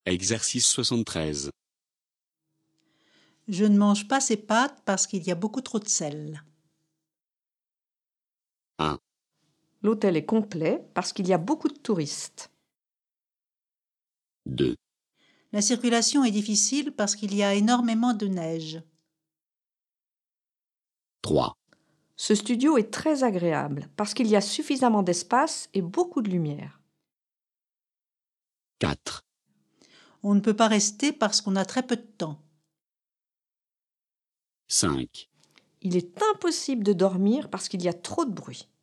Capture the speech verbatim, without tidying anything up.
Exercice soixante-treize. Je ne mange pas ces pâtes parce qu'il y a beaucoup trop de sel. un. L'hôtel est complet parce qu'il y a beaucoup de touristes. deux. La circulation est difficile parce qu'il y a énormément de neige. trois. Ce studio est très agréable parce qu'il y a suffisamment d'espace et beaucoup de lumière. quatre. On ne peut pas rester parce qu'on a très peu de temps. cinq. Il est impossible de dormir parce qu'il y a trop de bruit.